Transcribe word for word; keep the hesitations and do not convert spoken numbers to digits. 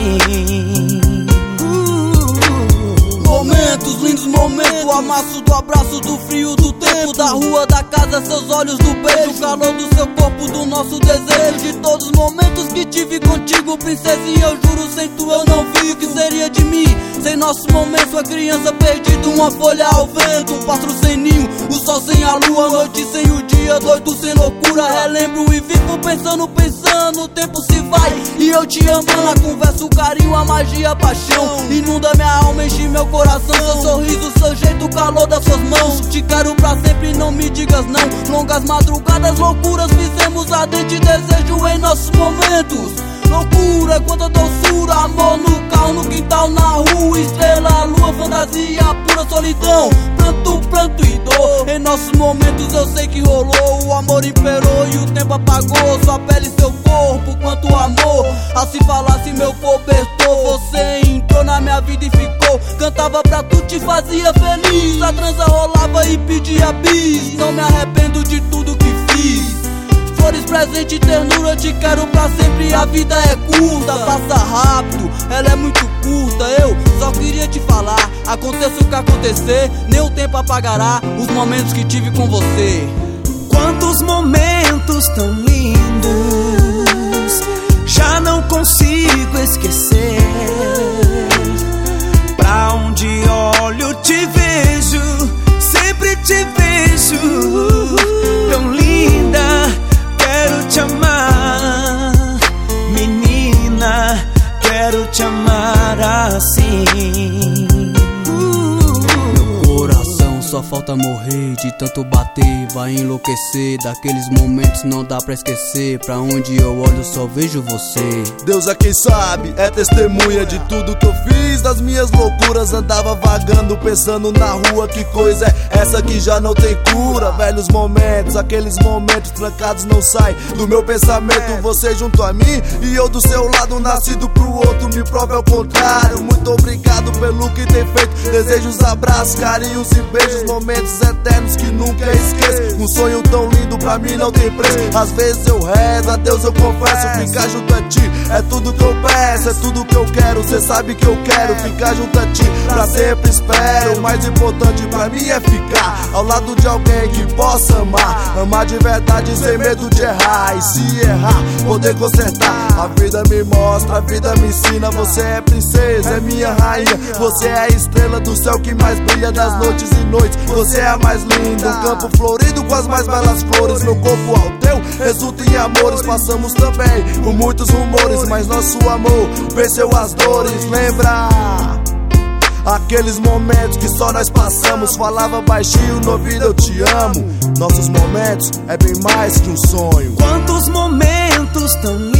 assim. Momentos, lindos momentos, o amasso do abraço, do frio do tempo, da rua, da casa, seus olhos do beijo, o calor do seu corpo, do nosso desejo, de todos os momentos que tive contigo, princesinha, eu juro, sem tu eu não vi o que seria de mim, sem nossos momentos, uma criança perdida, uma folha ao vento, um pássaro sem ninho, o sol sem a lua, a noite sem o dia, doido sem loucura, relembro e vivo pensando, pensando, o tempo se vai, e eu te amando, a conversa, o carinho, a magia, a paixão, inunda minha alma, enche meu coração. Seu sorriso, seu jeito, o calor das suas mãos. Te quero pra sempre, não me digas não. Longas madrugadas, loucuras, fizemos ardente desejo em nossos momentos. Loucura, quanta doçura, amor no carro, no quintal, na rua, estrela, lua, fantasia, pura solidão, pranto, pranto e dor. Em nossos momentos eu sei que rolou, o amor imperou e o tempo apagou. Sua pele e seu corpo, quanto amor, assim falasse meu cobertor. Você entrou na minha vida e ficou, cantava pra tu, te fazia feliz. A transa rolava e pedia bis, não me arrependo de tudo que fiz. Flores, presente, ternura, te quero pra sempre. A vida é curta, passa rápido, ela é muito curta. Eu só queria te falar, aconteça o que acontecer, nem o tempo apagará os momentos que tive com você. Quantos momentos tão lindos, já não consigo esquecer. Pra onde olho te vejo, sempre te vejo. Tão linda, quero te amar, menina, quero te amar assim. Meu coração só falta morrer, de tanto bater, vai enlouquecer. Daqueles momentos não dá pra esquecer, pra onde eu olho só vejo você. Deus é quem sabe, é testemunha de tudo que eu fiz, das minhas loucuras. Andava vagando, pensando na rua, que coisa é essa que já não tem cura. Velhos momentos, aqueles momentos trancados não saem do meu pensamento. Você junto a mim e eu do seu lado, nascido pro outro, me prova ao contrário. Muito obrigado pelo que tem feito, desejos, abraços, carinhos e beijos, momentos eternos que nunca esqueço. Um sonho tão lindo pra mim não tem preço. Às vezes eu rezo, a Deus eu confesso, ficar junto a ti é tudo que eu peço, é tudo que eu quero. Cê sabe que eu quero ficar junto a ti, pra sempre espero. O mais importante pra mim é ficar ao lado de alguém que possa amar, amar de verdade sem medo de errar. E se errar, poder consertar. A vida me mostra, a vida me ensina. Você é princesa, é minha rainha. Você é a estrela do céu que mais brilha das noites e noites. Você é a mais linda, um campo florido com as mais belas flores. Meu corpo ao teu resulta em amores. Passamos também por muitos rumores, mas nosso amor venceu as dores. Lembra aqueles momentos que só nós passamos, falava baixinho no ouvido eu te amo. Nossos momentos é bem mais que um sonho. Quantos momentos tão